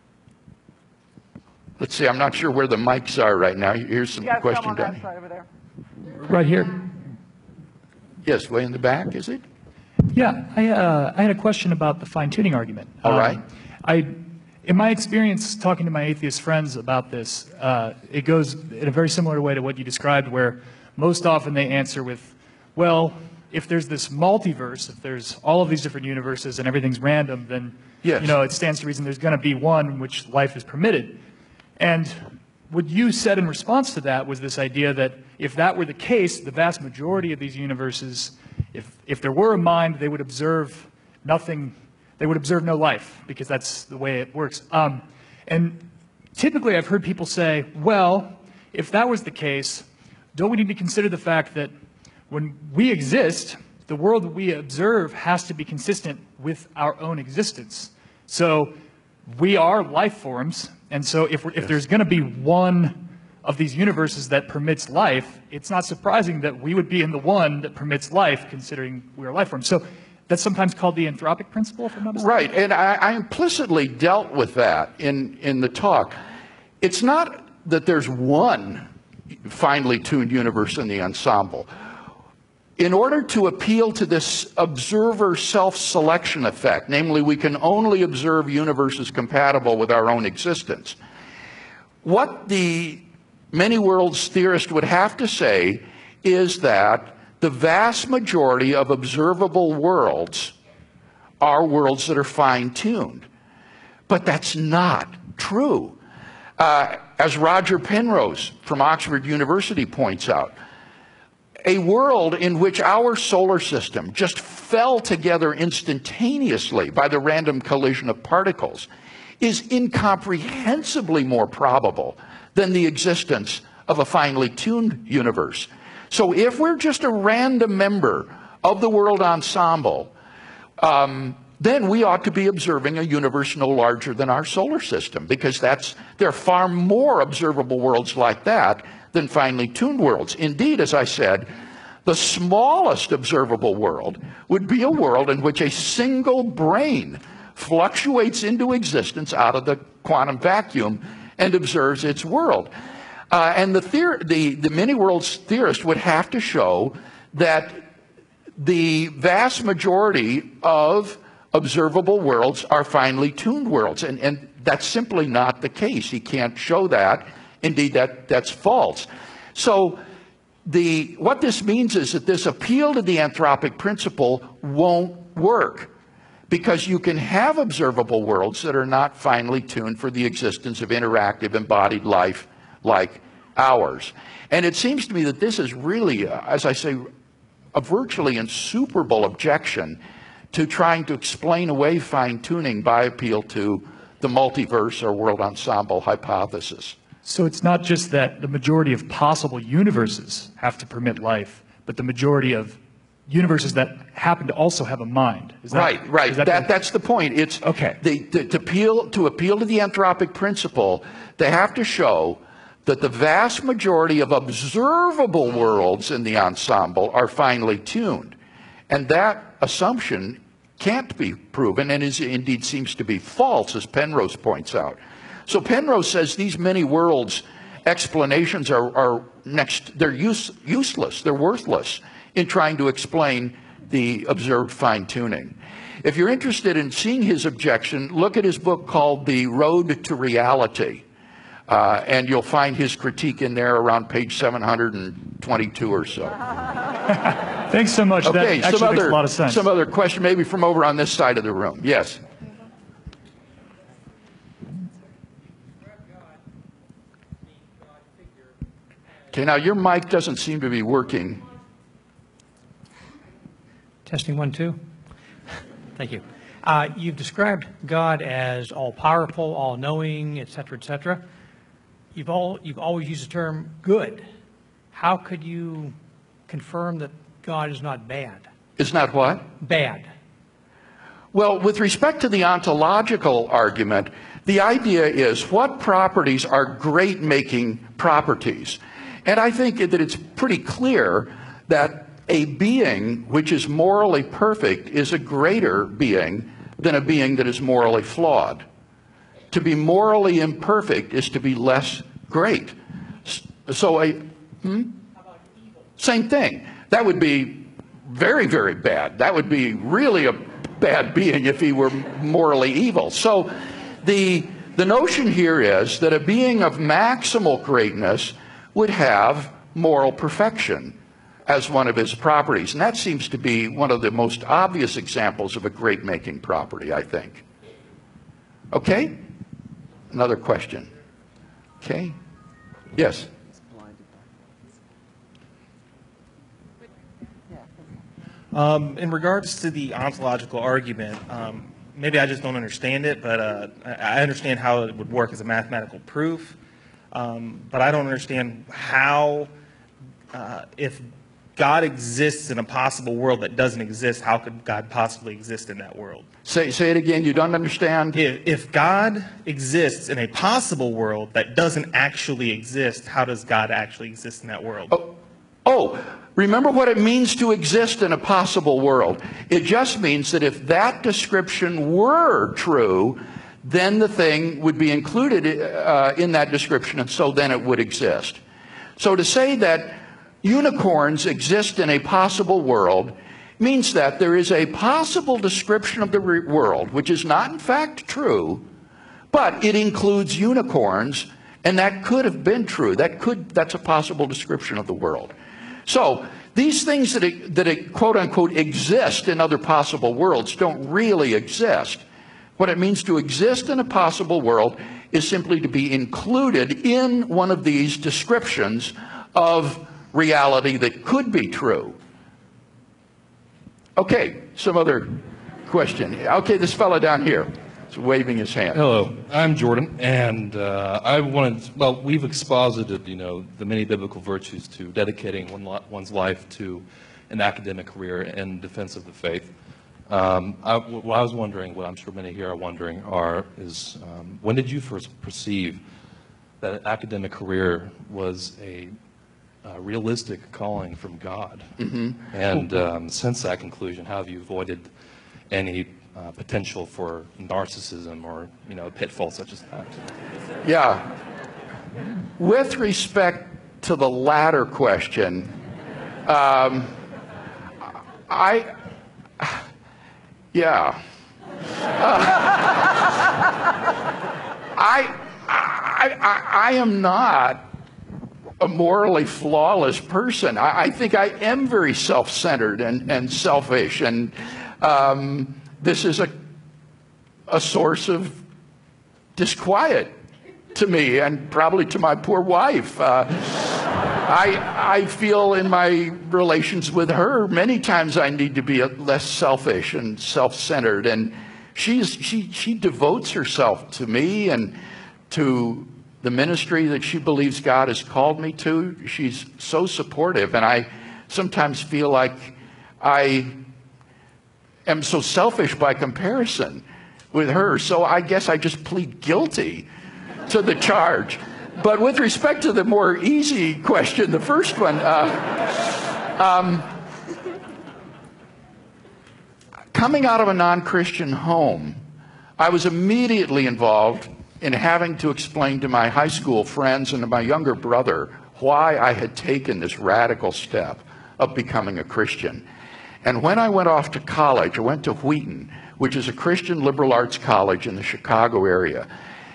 Let's see, I'm not sure where the mics are right now. Here's some Yeah, question on that down side over there. Right here. Yes, way in the back, is it? Yeah, I, uh, I had a question about the fine-tuning argument. All Um, right. I, in my experience talking to my atheist friends about this, uh, it goes in a very similar way to what you described, where most often they answer with, well, if there's this multiverse, if there's all of these different universes and everything's random, then Yes. you know it stands to reason there's going to be one in which life is permitted. And what you said in response to that was this idea that if that were the case, the vast majority of these universes, if, if there were a mind, they would observe nothing, they would observe no life, because that's the way it works. Um, and typically I've heard people say, well, if that was the case, don't we need to consider the fact that when we exist, the world that we observe has to be consistent with our own existence. So we are life forms, and so if, we're, if there's going to be one of these universes that permits life, it's not surprising that we would be in the one that permits life, considering we are life forms. So that's sometimes called the anthropic principle, if I'm not mistaken. Right, and I, I implicitly dealt with that in, in the talk. It's not that there's one finely tuned universe in the ensemble. In order to appeal to this observer self-selection effect, namely we can only observe universes compatible with our own existence, what the many worlds theorist would have to say is that the vast majority of observable worlds are worlds that are fine-tuned. But that's not true. Uh, as Roger Penrose from Oxford University points out, a world in which our solar system just fell together instantaneously by the random collision of particles is incomprehensibly more probable than the existence of a finely tuned universe. So if we're just a random member of the world ensemble, um, then we ought to be observing a universe no larger than our solar system, because that's, there are far more observable worlds like that than finely tuned worlds. Indeed, as I said, the smallest observable world would be a world in which a single brain fluctuates into existence out of the quantum vacuum and observes its world. Uh, and the, theor the, the many-worlds theorist would have to show that the vast majority of observable worlds are finely tuned worlds. And, and that's simply not the case. He can't show that. Indeed, that, that's false. So the, what this means is that this appeal to the anthropic principle won't work, because you can have observable worlds that are not finely tuned for the existence of interactive embodied life like ours. And it seems to me that this is really, uh, as I say, a virtually insuperable objection to trying to explain away fine-tuning by appeal to the multiverse or world ensemble hypothesis. So it's not just that the majority of possible universes have to permit life, but the majority of universes that happen to also have a mind. Is that, right, right. Is that that, the, that's the point. It's okay. The, to, to, appeal, to appeal to the anthropic principle, they have to show that the vast majority of observable worlds in the ensemble are finely tuned. And that assumption can't be proven, and is, indeed seems to be false, as Penrose points out. So Penrose says these many worlds explanations are, are next, they're use, useless, they're worthless in trying to explain the observed fine-tuning. If you're interested in seeing his objection, look at his book called The Road to Reality. Uh, and you'll find his critique in there around page seven hundred twenty-two or so. Thanks so much. Okay, that actually some makes other, a lot of sense. Some other question, maybe from over on this side of the room. Yes. Okay, now your mic doesn't seem to be working. Testing one, two. Thank you. Uh, you've described God as all-powerful, all-knowing, et cetera, et cetera. You've, all, you've always used the term good. How could you confirm that God is not bad? Is not what? Bad. Well, with respect to the ontological argument, the idea is what properties are great-making properties? And I think that it's pretty clear that a being which is morally perfect is a greater being than a being that is morally flawed. To be morally imperfect is to be less great. So a hmm? Same thing. That would be very, very bad. That would be really a bad being if he were morally evil. So the, the notion here is that a being of maximal greatness would have moral perfection as one of his properties. And that seems to be one of the most obvious examples of a great-making property, I think. Okay? Another question. Okay? Yes? Um, in regards to the ontological argument, um, maybe I just don't understand it, but uh, I understand how it would work as a mathematical proof. Um, but I don't understand how, uh, if God exists in a possible world that doesn't exist, how could God possibly exist in that world? Say, say it again. You don't understand? If, if God exists in a possible world that doesn't actually exist, how does God actually exist in that world? Oh, oh, remember what it means to exist in a possible world. It just means that if that description were true, then the thing would be included uh, in that description, and so then it would exist. So to say that unicorns exist in a possible world means that there is a possible description of the world, which is not in fact true, but it includes unicorns, and that could have been true. That could, that's a possible description of the world. So these things that, that quote-unquote exist in other possible worlds don't really exist. What it means to exist in a possible world is simply to be included in one of these descriptions of reality that could be true. Okay, some other question. Okay, this fellow down here is waving his hand. Hello, I'm Jordan, and uh, I wanted, well, we've exposited, you know, the many biblical virtues to dedicating one li- one's life to an academic career in defense of the faith. Um, I, what I was wondering, what I'm sure many here are wondering, are is um, when did you first perceive that an academic career was a uh, realistic calling from God? Mm-hmm. And um, since that conclusion, how have you avoided any uh, potential for narcissism or, you know, pitfalls such as that? Yeah. With respect to the latter question, um, I, yeah. Uh, I, I, I, I am not a morally flawless person. I, I think I am very self-centered and, and selfish, and um, this is a, a source of disquiet to me and probably to my poor wife. Uh, I, I feel in my relations with her, many times I need to be less selfish and self-centered, and she's, she, she devotes herself to me and to the ministry that she believes God has called me to. She's so supportive, and I sometimes feel like I am so selfish by comparison with her. So I guess I just plead guilty to the charge. But with respect to the more easy question, the first one, uh, um, coming out of a non-Christian home, I was immediately involved in having to explain to my high school friends and to my younger brother why I had taken this radical step of becoming a Christian. And when I went off to college, I went to Wheaton, which is a Christian liberal arts college in the Chicago area.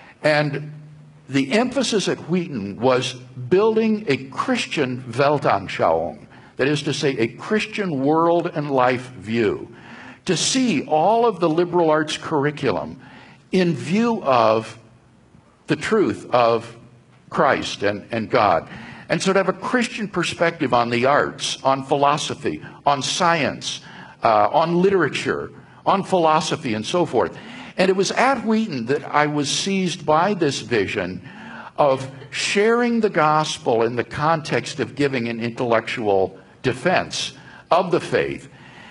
And the emphasis at Wheaton was building a Christian Weltanschauung, that is to say, a Christian world and life view, to see all of the liberal arts curriculum in view of the truth of Christ and, and God. And so to have a Christian perspective on the arts, on philosophy, on science, uh, on literature, on philosophy, and so forth. And it was at Wheaton that I was seized by this vision of sharing the gospel in the context of giving an intellectual defense of the faith.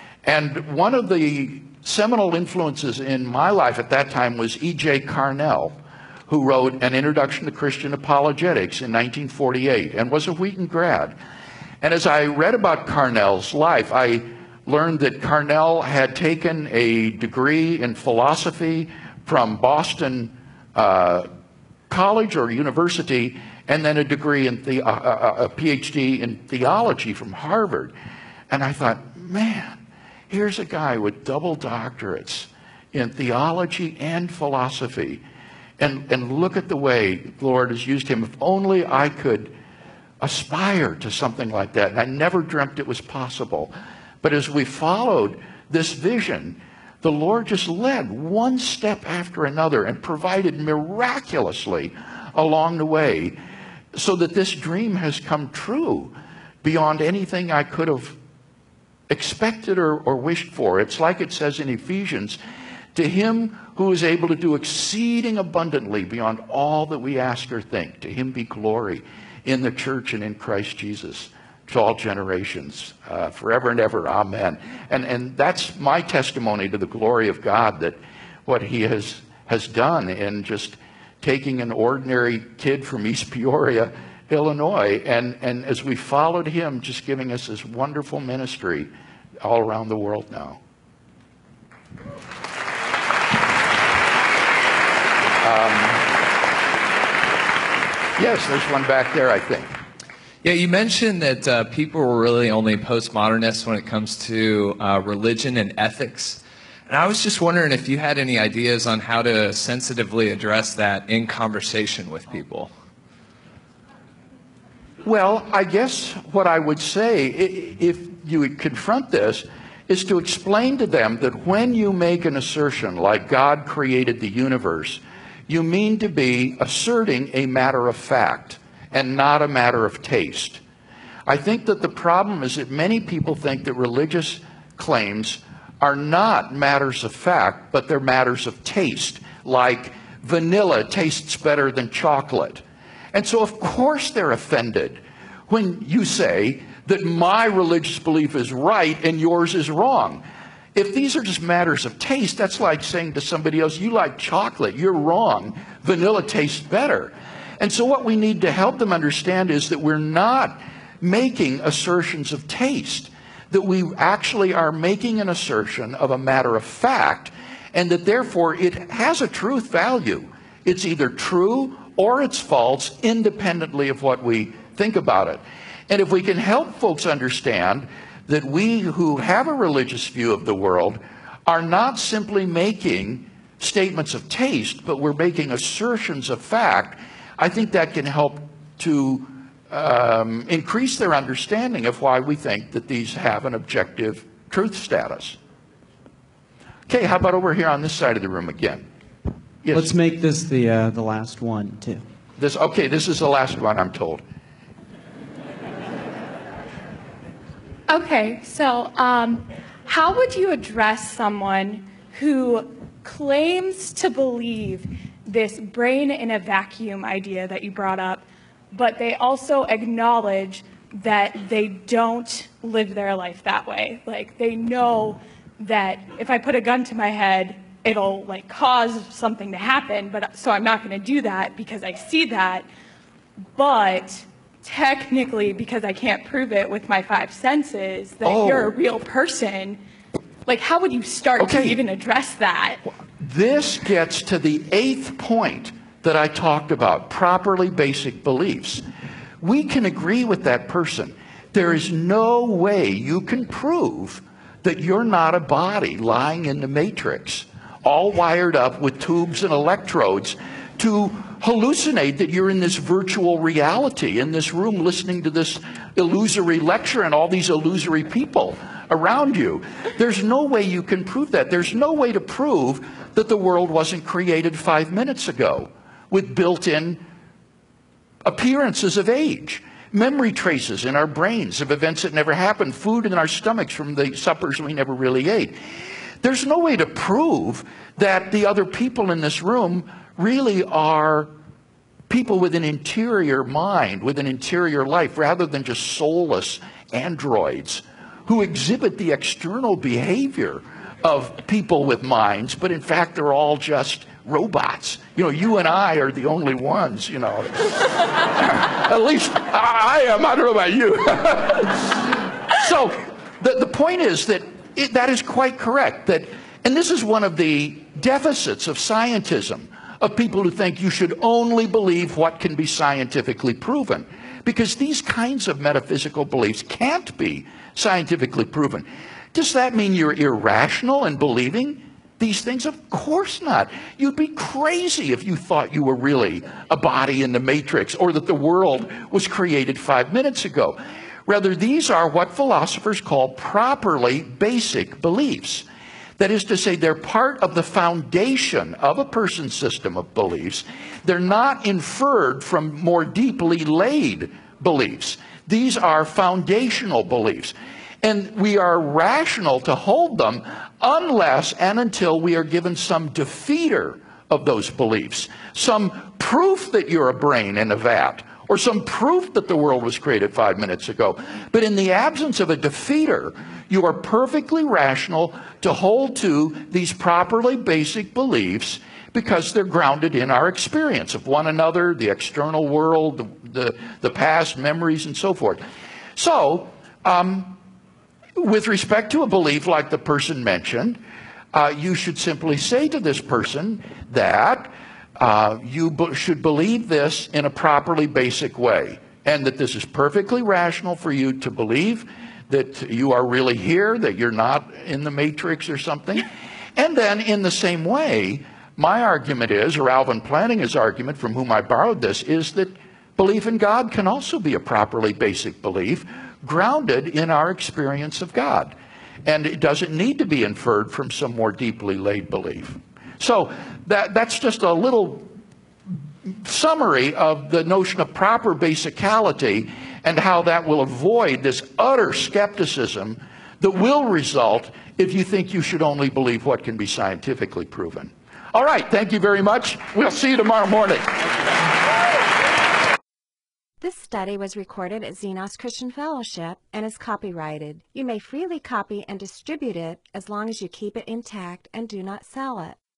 And one of the seminal influences in my life at that time was E J Carnell, who wrote An Introduction to Christian Apologetics in nineteen forty-eight and was a Wheaton grad. And as I read about Carnell's life, I learned that Carnell had taken a degree in philosophy from Boston uh, College or University, and then a degree in the, uh, a P H D in theology from Harvard. And I thought, man, here's a guy with double doctorates in theology and philosophy. And, and look at the way the Lord has used him. If only I could aspire to something like that. And I never dreamt it was possible. But as we followed this vision, the Lord just led one step after another and provided miraculously along the way, so that this dream has come true beyond anything I could have expected or, or wished for. It's like it says in Ephesians, to him who is able to do exceeding abundantly beyond all that we ask or think, to him be glory in the church and in Christ Jesus to all generations, uh, forever and ever. Amen. And, and that's my testimony to the glory of God, that what he has, has done in just taking an ordinary kid from East Peoria, Illinois, and, and as we followed him, just giving us this wonderful ministry all around the world now. Um, yes, there's one back there, I think. Yeah, you mentioned that uh, people were really only postmodernists when it comes to uh, religion and ethics. And I was just wondering if you had any ideas on how to sensitively address that in conversation with people. Well, I guess what I would say, if you would confront this, is to explain to them that when you make an assertion like God created the universe, you mean to be asserting a matter of fact and not a matter of taste. I think that the problem is that many people think that religious claims are not matters of fact, but they're matters of taste, like vanilla tastes better than chocolate. And so, of course, they're offended when you say that my religious belief is right and yours is wrong. If these are just matters of taste, that's like saying to somebody else, you like chocolate, you're wrong, vanilla tastes better. And so what we need to help them understand is that we're not making assertions of taste, that we actually are making an assertion of a matter of fact, and that therefore it has a truth value. It's either true or it's false, independently of what we think about it. And if we can help folks understand that we who have a religious view of the world are not simply making statements of taste, but we're making assertions of fact, I think that can help to um, increase their understanding of why we think that these have an objective truth status. Okay, how about over here on this side of the room again? Yes. Let's make this the uh, the last one too. This okay. This is the last one, I'm told. Okay, so um, how would you address someone who claims to believe this brain in a vacuum idea that you brought up, but they also acknowledge that they don't live their life that way? Like, they know that if I put a gun to my head, it'll like cause something to happen, but so I'm not going to do that because I see that, but technically, because I can't prove it with my five senses, that oh. you're a real person. Like, how would you start okay. to even address that? This gets to the eighth point that I talked about, properly basic beliefs. We can agree with that person. There is no way you can prove that you're not a body lying in the matrix, all wired up with tubes and electrodes to hallucinate that you're in this virtual reality, in this room listening to this illusory lecture and all these illusory people around you. There's no way you can prove that. There's no way to prove that the world wasn't created five minutes ago with built-in appearances of age, memory traces in our brains of events that never happened, food in our stomachs from the suppers we never really ate. There's no way to prove that the other people in this room really are people with an interior mind, with an interior life, rather than just soulless androids who exhibit the external behavior of people with minds, but in fact they're all just robots. You know, you and I are the only ones, you know. At least I am. I don't know about you. So the, the point is that it, that is quite correct. That, and this is one of the deficits of scientism, of people who think you should only believe what can be scientifically proven. Because these kinds of metaphysical beliefs can't be scientifically proven. Does that mean you're irrational in believing these things? Of course not. You'd be crazy if you thought you were really a body in the matrix or that the world was created five minutes ago. Rather, these are what philosophers call properly basic beliefs. That is to say, they're part of the foundation of a person's system of beliefs. They're not inferred from more deeply laid beliefs. These are foundational beliefs. And we are rational to hold them unless and until we are given some defeater of those beliefs, some proof that you're a brain in a vat, or some proof that the world was created five minutes ago. But in the absence of a defeater, you are perfectly rational to hold to these properly basic beliefs because they're grounded in our experience of one another, the external world, the, the, the past, memories, and so forth. So, um, with respect to a belief like the person mentioned, uh, you should simply say to this person that uh, you b- should believe this in a properly basic way, and that this is perfectly rational for you to believe that you are really here, that you're not in the matrix or something. And then in the same way, my argument is, or Alvin Plantinga's argument, from whom I borrowed this, is that belief in God can also be a properly basic belief, grounded in our experience of God. And it doesn't need to be inferred from some more deeply laid belief. So that, that's just a little summary of the notion of proper basicality and how that will avoid this utter skepticism that will result if you think you should only believe what can be scientifically proven. All right, thank you very much. We'll see you tomorrow morning. This study was recorded at Xenos Christian Fellowship and is copyrighted. You may freely copy and distribute it as long as you keep it intact and do not sell it.